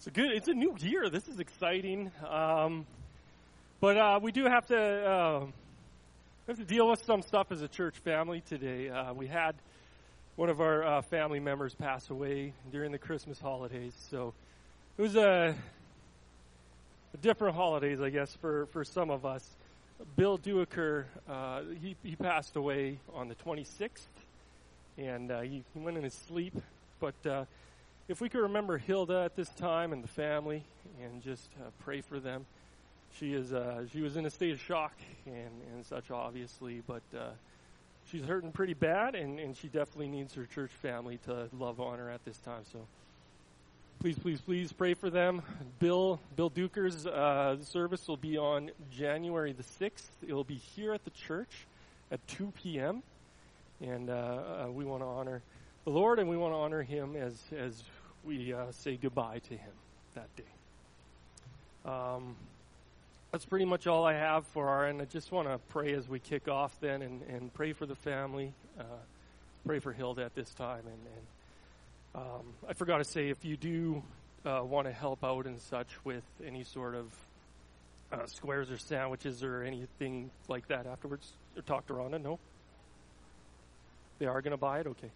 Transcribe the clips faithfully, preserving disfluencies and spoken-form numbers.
It's a good. It's a new year. This is exciting. Um, but uh, we do have to uh, have to deal with some stuff as a church family today. Uh, we had one of our uh, family members pass away during the Christmas holidays, so it was a, a different holidays, I guess, for, for some of us. Bill Duiker, uh, he he passed away on the twenty-sixth, and uh, he, he went in his sleep, but. Uh, If we could remember Hilda at this time and the family and just uh, pray for them. She is uh, she was in a state of shock and, and such, obviously, but uh, she's hurting pretty bad, and, and she definitely needs her church family to love on her at this time. So please, please, please pray for them. Bill Bill Duker's uh, service will be on January the sixth. It will be here at the church at two p.m., and uh, uh, we want to honor the Lord, and we want to honor him as as we uh, say goodbye to him that day. Um, that's pretty much all I have for our end. I just want to pray as we kick off then, and, and pray for the family, uh, pray for Hilda at this time. And, and um, I forgot to say, if you do uh, want to help out and such with any sort of uh, squares or sandwiches or anything like that afterwards, or talk to Rhonda, no? They are going to buy it? Okay.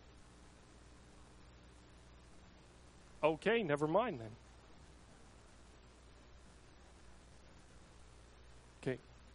Okay, never mind then. Okay.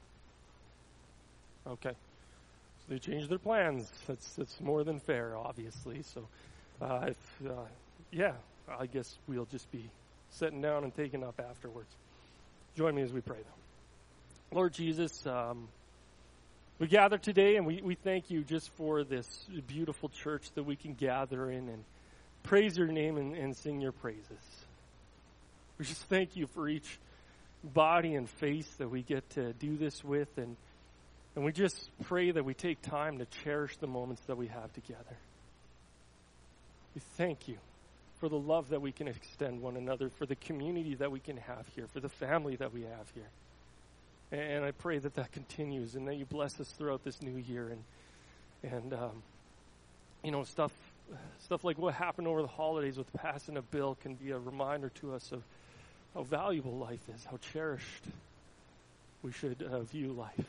Okay. So they changed their plans. That's that's more than fair, obviously. So, uh, if uh, yeah, I guess we'll just be sitting down and taking up afterwards. Join me as we pray, though. Lord Jesus, um, we gather today, and we, we thank you just for this beautiful church that we can gather in and praise your name and, and sing your praises. We just thank you for each body and face that we get to do this with, and and we just pray that we take time to cherish the moments that we have together. We thank you for the love that we can extend one another, for the community that we can have here, for the family that we have here. And I pray that that continues, and that you bless us throughout this new year, and and um, you know, stuff Stuff like what happened over the holidays with the passing of Bill can be a reminder to us of how valuable life is, how cherished we should uh, view life.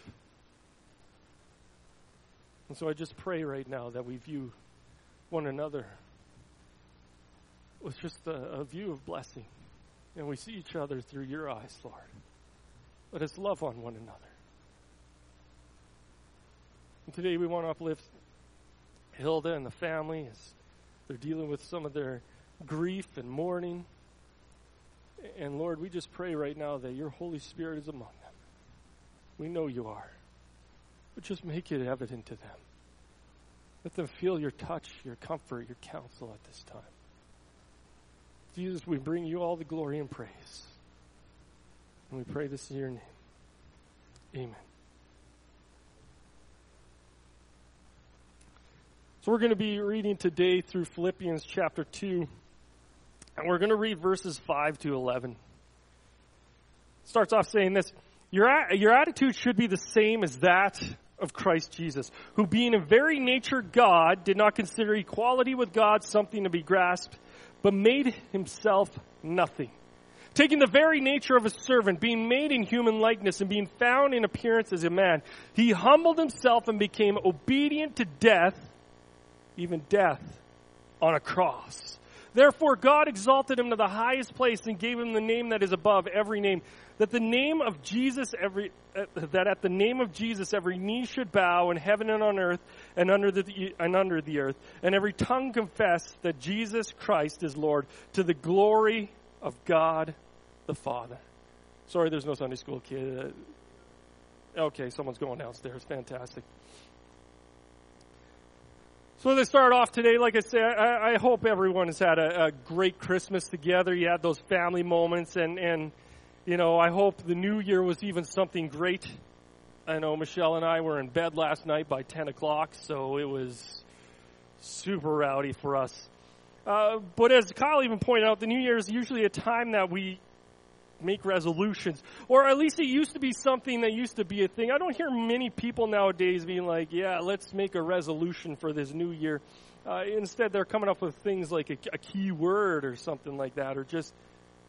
And so I just pray right now that we view one another with just a, a view of blessing, and we see each other through your eyes, Lord. Let us love on one another. And today we want to uplift Hilda and the family as they're dealing with some of their grief and mourning. And Lord, we just pray right now that your Holy Spirit is among them. We know you are. But just make it evident to them. Let them feel your touch, your comfort, your counsel at this time. Jesus, we bring you all the glory and praise. And we pray this in your name. Amen. So we're going to be reading today through Philippians chapter two, and we're going to read verses five to eleven. It starts off saying this: your, your attitude should be the same as that of Christ Jesus, who being in very nature God, did not consider equality with God something to be grasped, but made himself nothing. Taking the very nature of a servant, being made in human likeness, and being found in appearance as a man, he humbled himself and became obedient to death, even death on a cross. Therefore God exalted him to the highest place and gave him the name that is above every name, that the name of Jesus every uh, that at the name of Jesus every knee should bow in heaven and on earth and under the and under the earth, and every tongue confess that Jesus Christ is Lord, to the glory of God the Father. Sorry, there's no Sunday school kid. Uh, okay, someone's going downstairs. Fantastic. So to start off today, like I say, I, I hope everyone has had a, a great Christmas together. You had those family moments, and, and, you know, I hope the new year was even something great. I know Michelle and I were in bed last night by ten o'clock, so it was super rowdy for us. Uh, but as Kyle even pointed out, the new year is usually a time that we make resolutions, or at least it used to be something that used to be a thing. I don't hear many people nowadays being like, yeah, let's make a resolution for this new year. Uh, instead, they're coming up with things like a, a key word or something like that, or just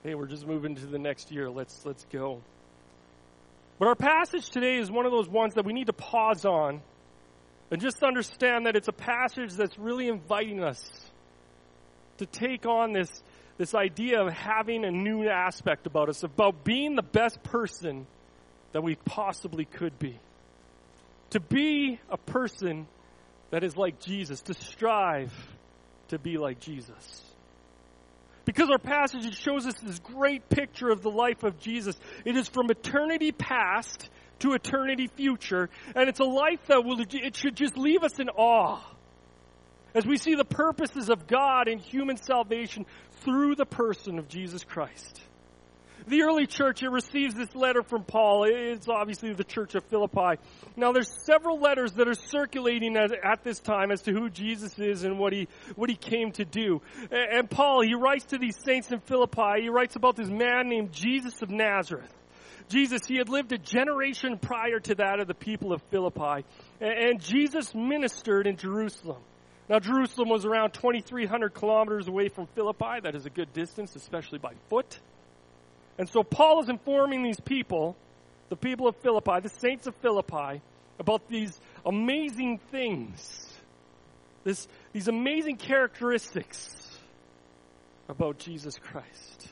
Hey, we're just moving to the next year. Let's let's go. But our passage today is one of those ones that we need to pause on and just understand that it's a passage that's really inviting us to take on this, this idea of having a new aspect about us, about being the best person that we possibly could be. To be a person that is like Jesus, to strive to be like Jesus. Because our passage shows us this great picture of the life of Jesus. It is from eternity past to eternity future, and it's a life that will, it should just leave us in awe as we see the purposes of God in human salvation through the person of Jesus Christ. The early church, it receives this letter from Paul. It's obviously the church of Philippi. Now, there's several letters that are circulating at, at this time as to who Jesus is and what he what he came to do. And, and Paul, he writes to these saints in Philippi. He writes about this man named Jesus of Nazareth. Jesus, he had lived a generation prior to that of the people of Philippi. And, and Jesus ministered in Jerusalem. Now, Jerusalem was around twenty-three hundred kilometers away from Philippi. That is a good distance, especially by foot. And so Paul is informing these people, the people of Philippi, the saints of Philippi, about these amazing things, this, these amazing characteristics about Jesus Christ.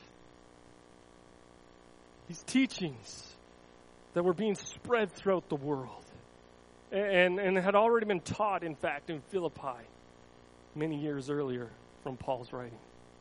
These teachings that were being spread throughout the world and, and had already been taught, in fact, in Philippi many years earlier from Paul's writing.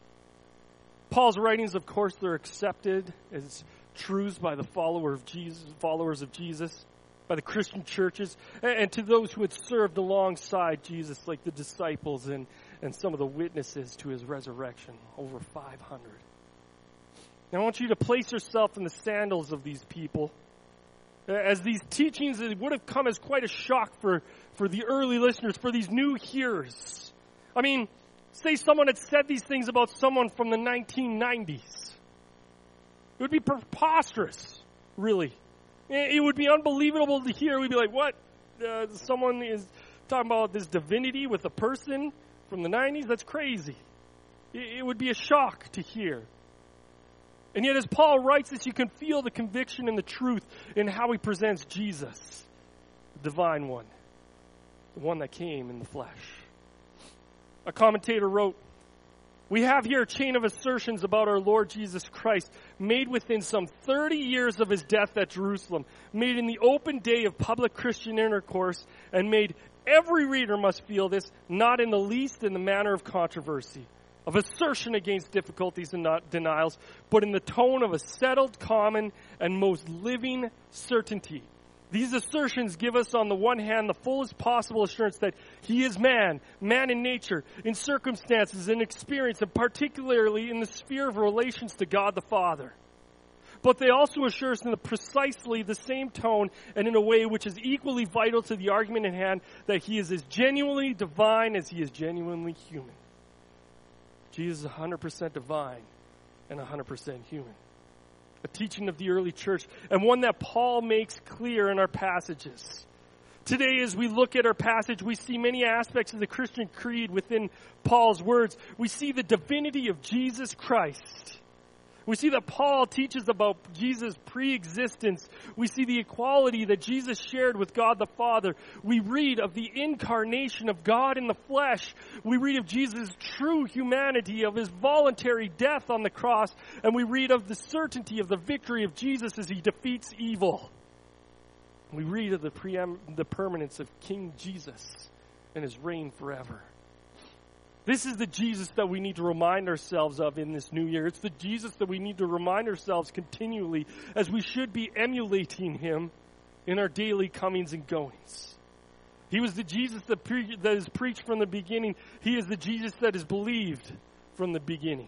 Paul's writings, of course, they're accepted as truths by the follower of Jesus, followers of Jesus, by the Christian churches, and, and to those who had served alongside Jesus, like the disciples and, and some of the witnesses to his resurrection, over five hundred. Now, I want you to place yourself in the sandals of these people. As these teachings, it would have come as quite a shock for, for the early listeners, for these new hearers. I mean, say someone had said these things about someone from the nineteen nineties. It would be preposterous, really. It would be unbelievable to hear. We'd be like, what? Uh, someone is talking about this divinity with a person from the nineties? That's crazy. It, it would be a shock to hear. And yet as Paul writes this, you can feel the conviction and the truth in how he presents Jesus, the divine one, the one that came in the flesh. A commentator wrote, "We have here a chain of assertions about our Lord Jesus Christ made within some thirty years of his death at Jerusalem, made in the open day of public Christian intercourse, and made every reader must feel this, not in the least in the manner of controversy, of assertion against difficulties and not denials, but in the tone of a settled, common, and most living certainty. These assertions give us, on the one hand, the fullest possible assurance that he is man, man in nature, in circumstances, in experience, and particularly in the sphere of relations to God the Father. But they also assure us in the precisely the same tone and in a way which is equally vital to the argument in hand that he is as genuinely divine as he is genuinely human." Jesus is one hundred percent divine and one hundred percent human. A teaching of the early church, and one that Paul makes clear in our passages. Today, as we look at our passage, we see many aspects of the Christian creed within Paul's words. We see the divinity of Jesus Christ. We see that Paul teaches about Jesus' pre-existence. We see the equality that Jesus shared with God the Father. We read of the incarnation of God in the flesh. We read of Jesus' true humanity, of his voluntary death on the cross. And we read of the certainty of the victory of Jesus as he defeats evil. We read of the, preem- the permanence of King Jesus and his reign forever. This is the Jesus that we need to remind ourselves of in this new year. It's the Jesus that we need to remind ourselves continually, as we should be emulating him in our daily comings and goings. He was the Jesus that, pre- that is preached from the beginning. He is the Jesus that is believed from the beginning.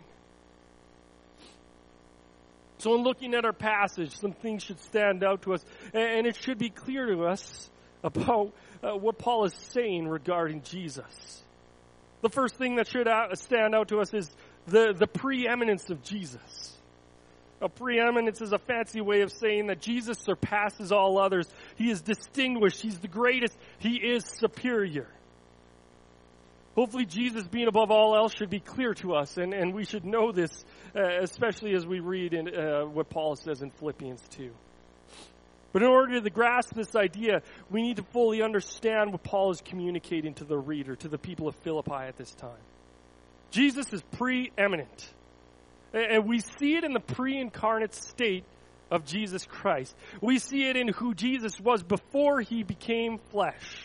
So in looking at our passage, some things should stand out to us, and it should be clear to us about uh, what Paul is saying regarding Jesus. The first thing that should stand out to us is the, the preeminence of Jesus. A preeminence is a fancy way of saying that Jesus surpasses all others. He is distinguished. He's the greatest. He is superior. Hopefully Jesus being above all else should be clear to us, and, and we should know this, uh, especially as we read in uh, what Paul says in Philippians two. But in order to grasp this idea, we need to fully understand what Paul is communicating to the reader, to the people of Philippi at this time. Jesus is preeminent. And we see it in the pre-incarnate state of Jesus Christ. We see it in who Jesus was before he became flesh.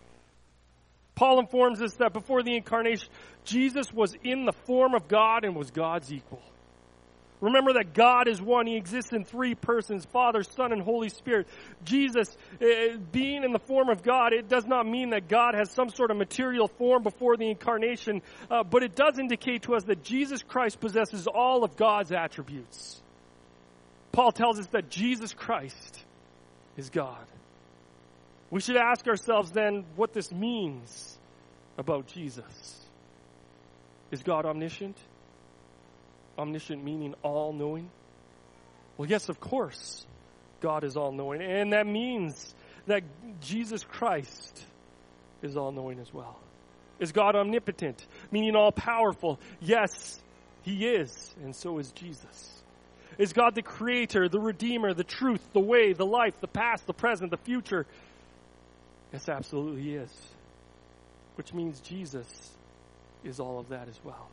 Paul informs us that before the incarnation, Jesus was in the form of God and was God's equal. Remember that God is one. He exists in three persons, Father, Son, and Holy Spirit. Jesus, uh, being in the form of God, it does not mean that God has some sort of material form before the incarnation, uh, but it does indicate to us that Jesus Christ possesses all of God's attributes. Paul tells us that Jesus Christ is God. We should ask ourselves then what this means about Jesus. Is God omniscient? Omniscient meaning all-knowing? Well, yes, of course, God is all-knowing. And that means that Jesus Christ is all-knowing as well. Is God omnipotent, meaning all-powerful? Yes, he is, and so is Jesus. Is God the creator, the redeemer, the truth, the way, the life, the past, the present, the future? Yes, absolutely he is. Which means Jesus is all of that as well.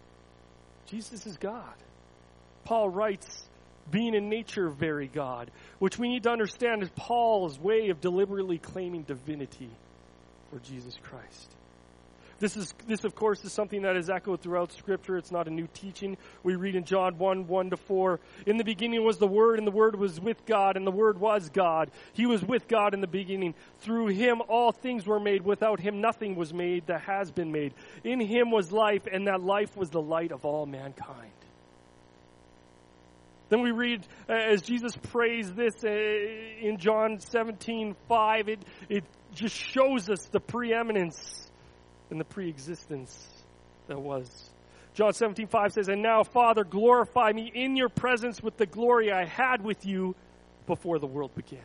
Jesus is God. Paul writes, being in nature very God, which we need to understand is Paul's way of deliberately claiming divinity for Jesus Christ. This is, this of course, is something that is echoed throughout Scripture. It's not a new teaching. We read in John one, one to four, in the beginning was the Word, and the Word was with God, and the Word was God. He was with God in the beginning. Through him all things were made. Without him nothing was made that has been made. In him was life, and that life was the light of all mankind. Then we read, uh, as Jesus prays this uh, in John seventeen five, it, it just shows us the preeminence and the pre-existence that was. John seventeen five says, and now, Father, glorify me in your presence with the glory I had with you before the world began.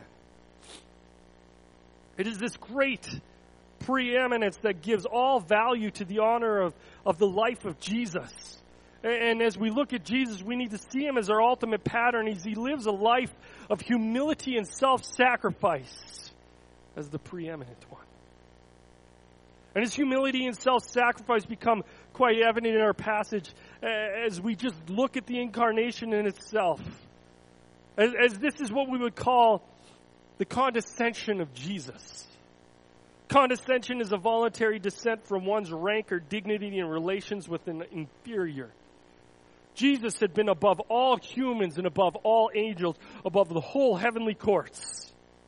It is this great preeminence that gives all value to the honor of, of the life of Jesus. And as we look at Jesus, we need to see him as our ultimate pattern as he lives a life of humility and self-sacrifice as the preeminent one. And his humility and self-sacrifice become quite evident in our passage as we just look at the incarnation in itself. As, as this is what we would call the condescension of Jesus. Condescension is a voluntary descent from one's rank or dignity in relations with an inferior. Jesus had been above all humans and above all angels, above the whole heavenly courts.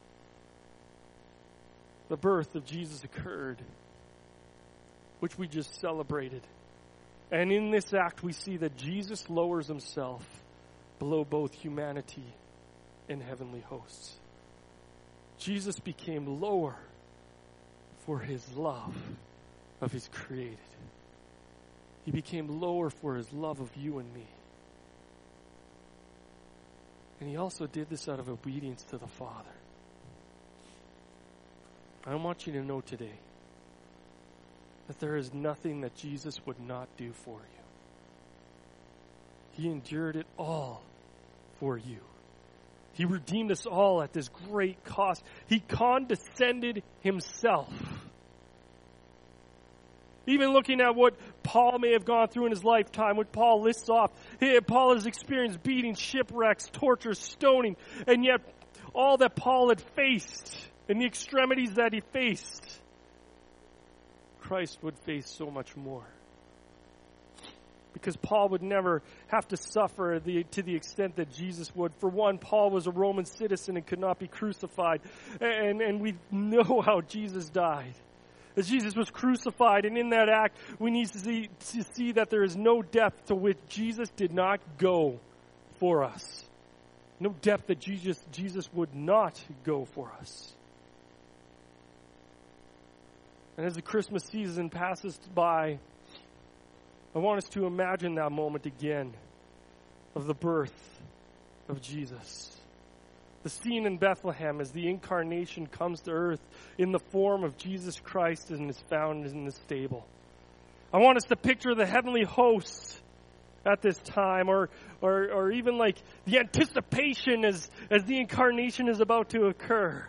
The birth of Jesus occurred, which we just celebrated. And in this act, we see that Jesus lowers himself below both humanity and heavenly hosts. Jesus became lower for his love of his created. He became lower for his love of you and me. And he also did this out of obedience to the Father. I want you to know today that there is nothing that Jesus would not do for you. He endured it all for you. He redeemed us all at this great cost. He condescended himself. Even looking at what Paul may have gone through in his lifetime, what Paul lists off, Paul has experienced beatings, shipwrecks, torture, stoning, and yet all that Paul had faced and the extremities that he faced, Christ would face so much more. Because Paul would never have to suffer the, to the extent that Jesus would. For one, Paul was a Roman citizen and could not be crucified. And, and we know how Jesus died. As Jesus was crucified, and in that act, we need to see, to see that there is no depth to which Jesus did not go for us. No depth that Jesus, Jesus would not go for us. And as the Christmas season passes by, I want us to imagine that moment again of the birth of Jesus. The scene in Bethlehem as the incarnation comes to earth in the form of Jesus Christ and is found in the stable. I want us to picture the heavenly hosts at this time, or or or even like the anticipation as as the incarnation is about to occur.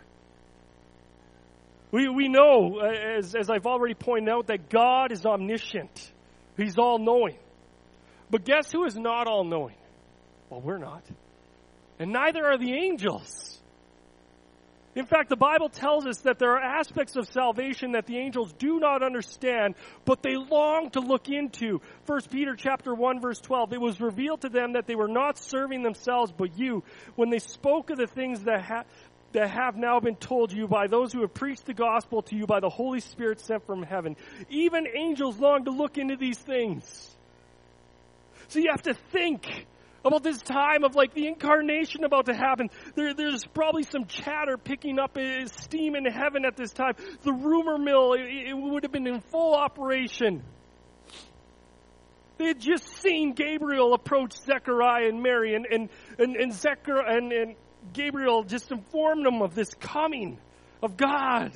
We we know, as as I've already pointed out, that God is omniscient. He's all-knowing. But guess who is not all-knowing? Well, we're not. And neither are the angels. In fact, the Bible tells us that there are aspects of salvation that the angels do not understand, but they long to look into. First Peter chapter one, verse twelve, it was revealed to them that they were not serving themselves, but you, when they spoke of the things that, ha- that have now been told you by those who have preached the gospel to you by the Holy Spirit sent from heaven. Even angels long to look into these things. So you have to think about this time of like the incarnation about to happen. There, there's probably some chatter picking up steam in heaven at this time. The rumor mill, it, it would have been in full operation. They had just seen Gabriel approach Zechariah and Mary, and and and and, Zechariah, and, and Gabriel just informed them of this coming of God.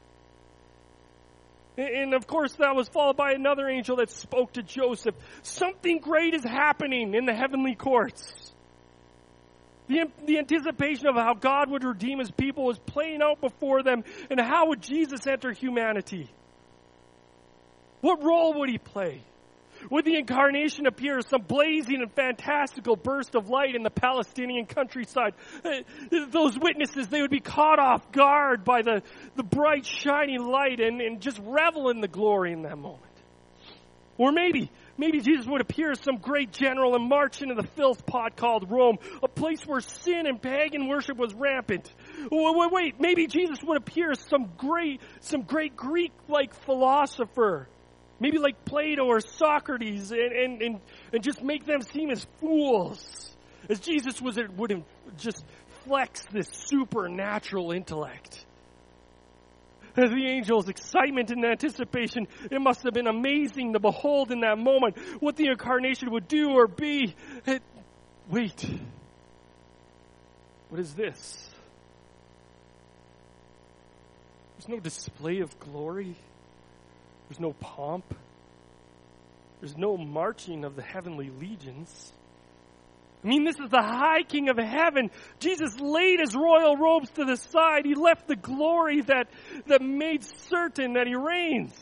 And of course, that was followed by another angel that spoke to Joseph. Something great is happening in the heavenly courts. The, the anticipation of how God would redeem his people was playing out before them. And how would Jesus enter humanity? What role would he play? Would the incarnation appear as some blazing and fantastical burst of light in the Palestinian countryside? Those witnesses, they would be caught off guard by the, the bright, shining light and, and just revel in the glory in that moment. Or maybe, maybe Jesus would appear as some great general and march into the filth pot called Rome, a place where sin and pagan worship was rampant. Wait, wait, wait. Maybe Jesus would appear as some great, some great Greek-like philosopher. Maybe like Plato or Socrates, and, and, and, and just make them seem as fools. As Jesus was, would just flex this supernatural intellect. As the angels' excitement and anticipation, it must have been amazing to behold in that moment what the incarnation would do or be. It, wait, what is this? There's no display of glory. There's no pomp. There's no marching of the heavenly legions. I mean, this is the high king of heaven. Jesus laid his royal robes to the side. He left the glory that, that made certain that he reigns.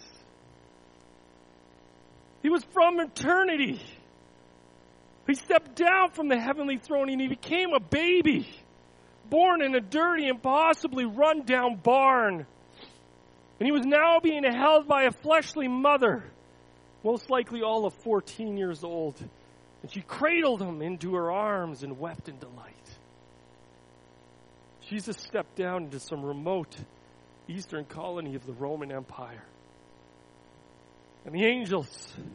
He was from eternity. He stepped down from the heavenly throne and he became a baby, born in a dirty and possibly run-down barn. And he was now being held by a fleshly mother, most likely all of fourteen years old. And she cradled him into her arms and wept in delight. Jesus stepped down into some remote eastern colony of the Roman Empire. And the angels,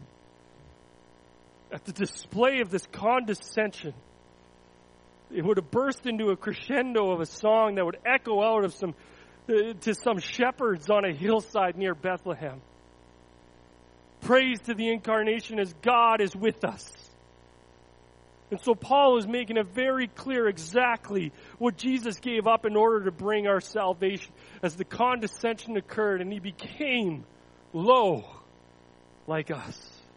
at the display of this condescension, it would have burst into a crescendo of a song that would echo out of some to some shepherds on a hillside near Bethlehem. Praise to the incarnation as God is with us. And so Paul is making it very clear exactly what Jesus gave up in order to bring our salvation. As the condescension occurred and he became low like us.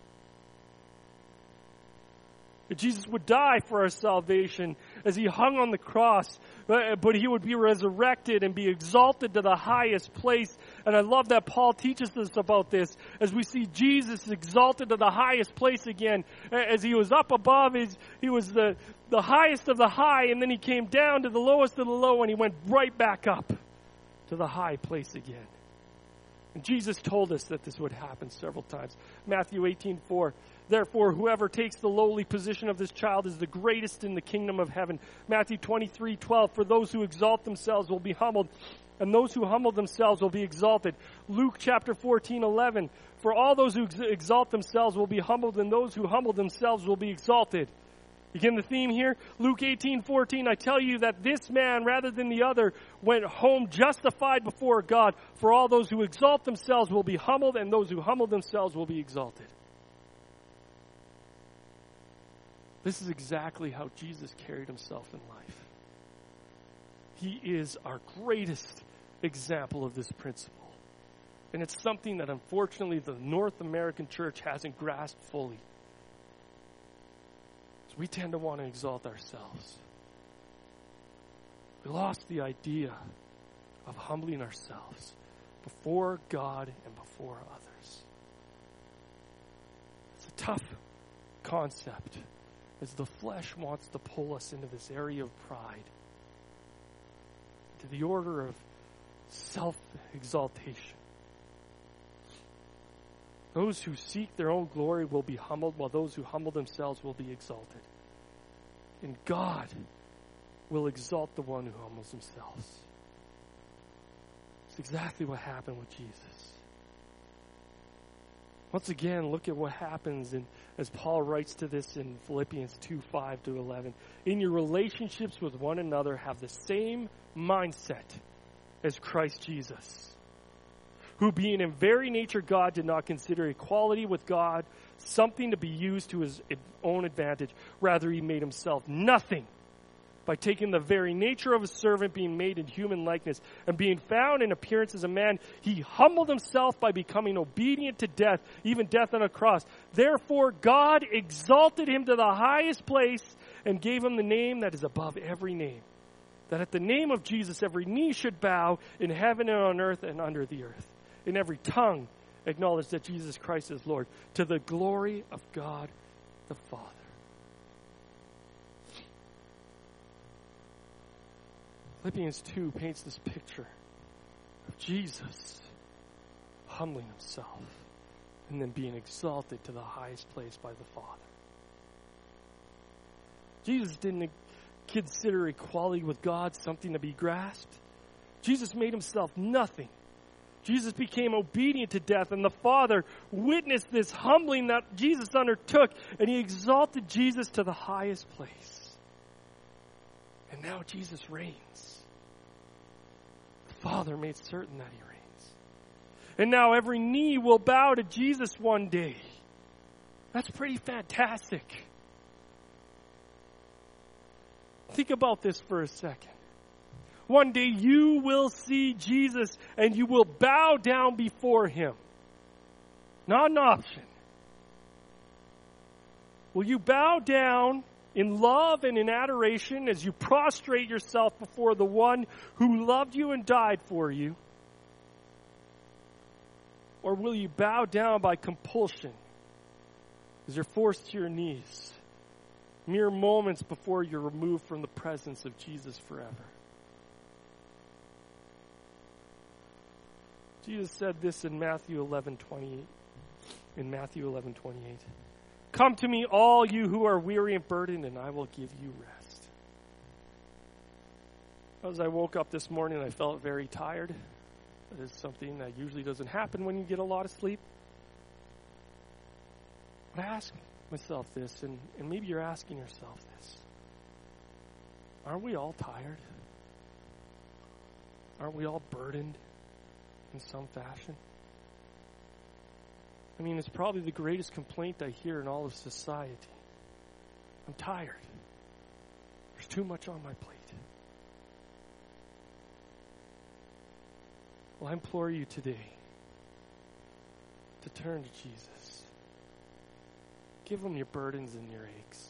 Jesus would die for our salvation as he hung on the cross, but he would be resurrected and be exalted to the highest place. And I love that Paul teaches us about this as we see Jesus exalted to the highest place again. As he was up above, he was the, the highest of the high, and then he came down to the lowest of the low, and he went right back up to the high place again. And Jesus told us that this would happen several times. Matthew eighteen four. Therefore, whoever takes the lowly position of this child is the greatest in the kingdom of heaven. Matthew twenty-three twelve. For those who exalt themselves will be humbled, and those who humble themselves will be exalted. Luke chapter fourteen eleven. For all those who ex- exalt themselves will be humbled, and those who humble themselves will be exalted. You get the theme here? Luke eighteen fourteen, I tell you that this man, rather than the other, went home justified before God. For all those who exalt themselves will be humbled, and those who humble themselves will be exalted. This is exactly how Jesus carried himself in life. He is our greatest example of this principle. And it's something that unfortunately the North American church hasn't grasped fully. So we tend to want to exalt ourselves. We lost the idea of humbling ourselves before God and before others. It's a tough concept, as the flesh wants to pull us into this area of pride, to the order of self-exaltation. Those who seek their own glory will be humbled, while those who humble themselves will be exalted. And God will exalt the one who humbles themselves. It's exactly what happened with Jesus. Once again, look at what happens in, as Paul writes to this in Philippians two, five to eleven. In your relationships with one another, have the same mindset as Christ Jesus, who being in very nature God did not consider equality with God something to be used to his own advantage. Rather, he made himself nothing by taking the very nature of a servant, being made in human likeness, and being found in appearance as a man. He humbled himself by becoming obedient to death, even death on a cross. Therefore, God exalted him to the highest place and gave him the name that is above every name, that at the name of Jesus every knee should bow in heaven and on earth and under the earth, and every tongue acknowledge that Jesus Christ is Lord, to the glory of God the Father. Philippians two paints this picture of Jesus humbling himself and then being exalted to the highest place by the Father. Jesus didn't consider equality with God something to be grasped. Jesus made himself nothing. Jesus became obedient to death, and the Father witnessed this humbling that Jesus undertook, and he exalted Jesus to the highest place. And now Jesus reigns. The Father made certain that he reigns. And now every knee will bow to Jesus one day. That's pretty fantastic. Think about this for a second. One day you will see Jesus and you will bow down before him. Not an option. Will you bow down in love and in adoration as you prostrate yourself before the one who loved you and died for you? Or will you bow down by compulsion as you're forced to your knees, mere moments before you're removed from the presence of Jesus forever? Jesus said this in Matthew eleven twenty-eight. In Matthew eleven twenty-eight, come to me, all you who are weary and burdened, and I will give you rest. As I woke up this morning, I felt very tired. That is something that usually doesn't happen when you get a lot of sleep. But I ask myself this, and, and maybe you're asking yourself this. Aren't we all tired? Aren't we all burdened in some fashion? I mean, it's probably the greatest complaint I hear in all of society. I'm tired. There's too much on my plate. Well, I implore you today to turn to Jesus. Give him your burdens and your aches.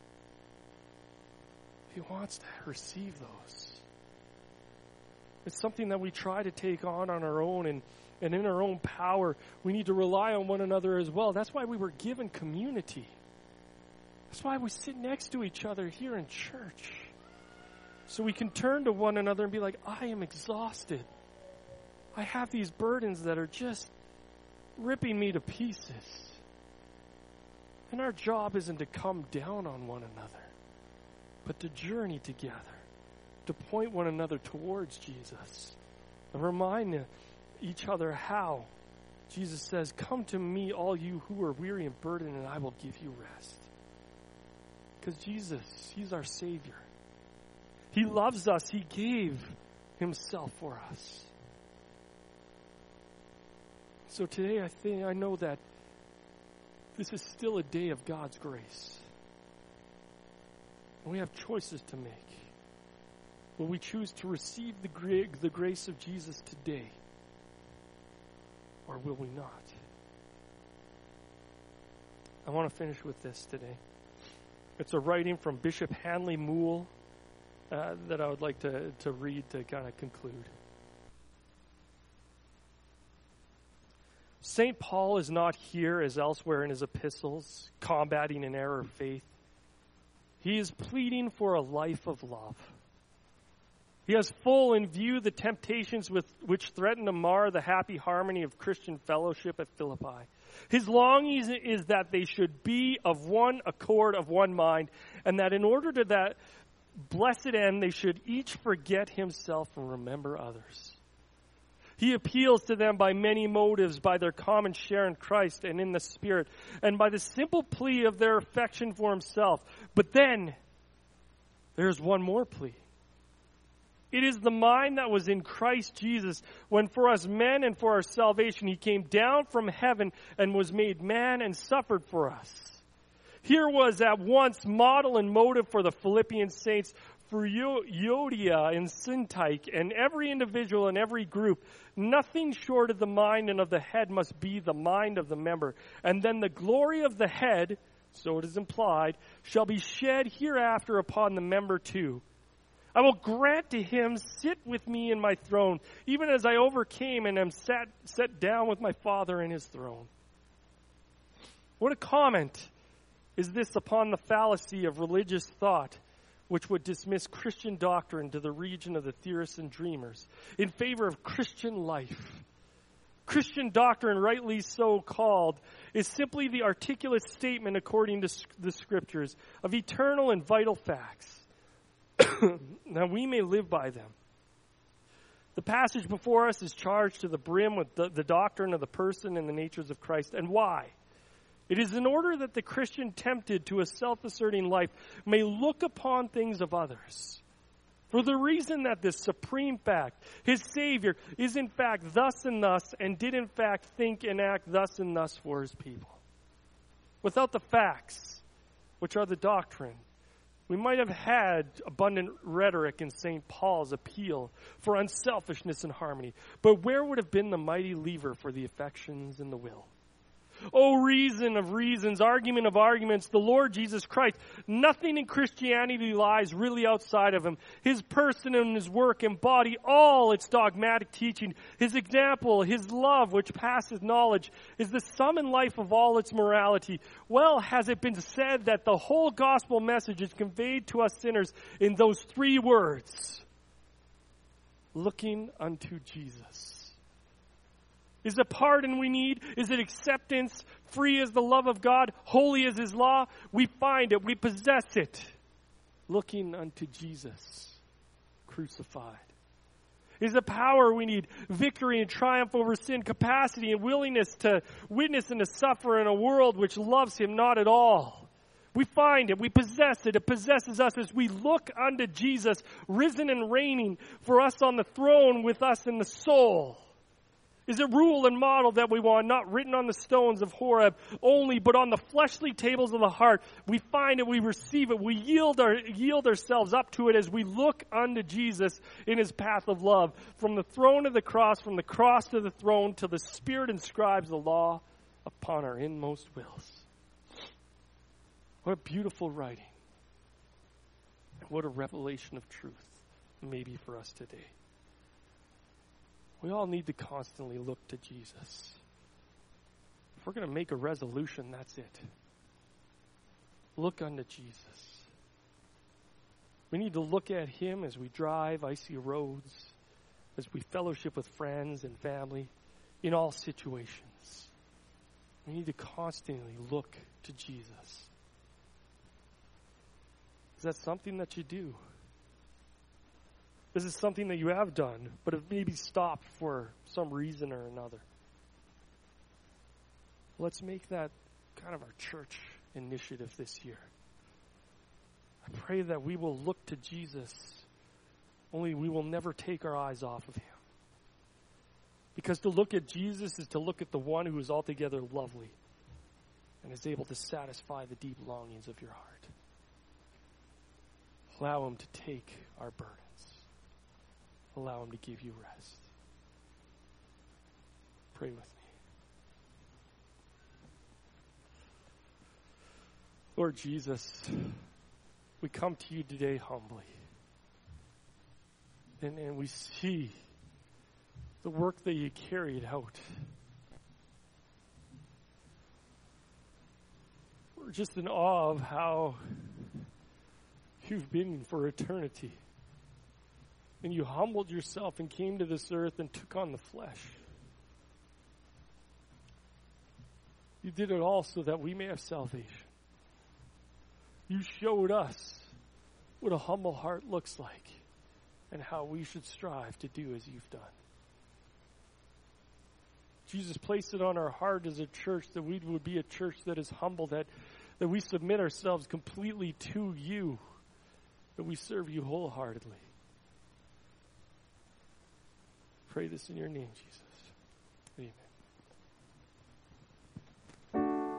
He wants to receive those. It's something that we try to take on on our own, and, and in our own power, we need to rely on one another as well. That's why we were given community. That's why we sit next to each other here in church. So we can turn to one another and be like, I am exhausted. I have these burdens that are just ripping me to pieces. And our job isn't to come down on one another, but to journey together, to point one another towards Jesus, and remind each other how Jesus says, come to me, all you who are weary and burdened, and I will give you rest. Because Jesus, he's our Savior. He loves us. He gave himself for us. So today I think I know that this is still a day of God's grace. And we have choices to make. Will we choose to receive the, gra- the grace of Jesus today? or will we not? I want to finish with this today. It's a writing from Bishop Hanley Moule uh, that I would like to, to read to kind of conclude. Saint Paul is not here, as elsewhere in his epistles, combating an error of faith. He is pleading for a life of love. He has full in view the temptations with, which threaten to mar the happy harmony of Christian fellowship at Philippi. His longing is that they should be of one accord, of one mind, and that in order to that blessed end, they should each forget himself and remember others. He appeals to them by many motives, by their common share in Christ and in the Spirit, and by the simple plea of their affection for himself. But then, there's one more plea. It is the mind that was in Christ Jesus, when for us men and for our salvation, he came down from heaven and was made man and suffered for us. Here was at once model and motive for the Philippian saints, for Euodia and Syntyche, and every individual and every group. Nothing short of the mind and of the head must be the mind of the member. And then the glory of the head, so it is implied, shall be shed hereafter upon the member too. I will grant to him, sit with me in my throne, even as I overcame and am sat, set down with my Father in his throne. What a comment is this upon the fallacy of religious thought, which would dismiss Christian doctrine to the region of the theorists and dreamers in favor of Christian life. Christian doctrine, rightly so called, is simply the articulate statement, according to the Scriptures, of eternal and vital facts. Now we may live by them. The passage before us is charged to the brim with the, the doctrine of the person and the natures of Christ. And why? It is in order that the Christian tempted to a self-asserting life may look upon things of others. For the reason that this supreme fact, his Savior, is in fact thus and thus, and did in fact think and act thus and thus for his people. Without the facts, which are the doctrine, we might have had abundant rhetoric in Saint Paul's appeal for unselfishness and harmony. But where would have been the mighty lever for the affections and the will? Oh, reason of reasons, argument of arguments, the Lord Jesus Christ. Nothing in Christianity lies really outside of him. His person and his work embody all its dogmatic teaching. His example, his love, which passes knowledge, is the sum and life of all its morality. Well, has it been said that the whole gospel message is conveyed to us sinners in those three words: looking unto Jesus. Is it pardon we need? Is it acceptance? Free as the love of God? Holy as his law? We find it. We possess it. Looking unto Jesus, crucified. Is it power we need? Victory and triumph over sin, capacity and willingness to witness and to suffer in a world which loves him not at all. We find it. We possess it. It possesses us as we look unto Jesus, risen and reigning for us on the throne with us in the soul. Is it rule and model that we want, not written on the stones of Horeb only, but on the fleshly tables of the heart? We find it, we receive it, we yield our yield ourselves up to it as we look unto Jesus in his path of love. From the throne to the cross, from the cross to the throne, till the Spirit inscribes the law upon our inmost wills. What a beautiful writing. And what a revelation of truth maybe for us today. We all need to constantly look to Jesus. If we're going to make a resolution, that's it. Look unto Jesus. We need to look at him as we drive icy roads, as we fellowship with friends and family, in all situations. We need to constantly look to Jesus. Is that something that you do? This is something that you have done, but have maybe stopped for some reason or another. Let's make that kind of our church initiative this year. I pray that we will look to Jesus, only we will never take our eyes off of him. Because to look at Jesus is to look at the one who is altogether lovely and is able to satisfy the deep longings of your heart. Allow him to take our burdens. Allow him to give you rest. Pray with me. Lord Jesus, we come to you today humbly. And, and we see the work that you carried out. We're just in awe of how you've been for eternity. And you humbled yourself and came to this earth and took on the flesh. You did it all so that we may have salvation. You showed us what a humble heart looks like and how we should strive to do as you've done. Jesus, place it on our heart as a church that we would be a church that is humble, that, that we submit ourselves completely to you, that we serve you wholeheartedly. Pray this in your name, Jesus. Amen.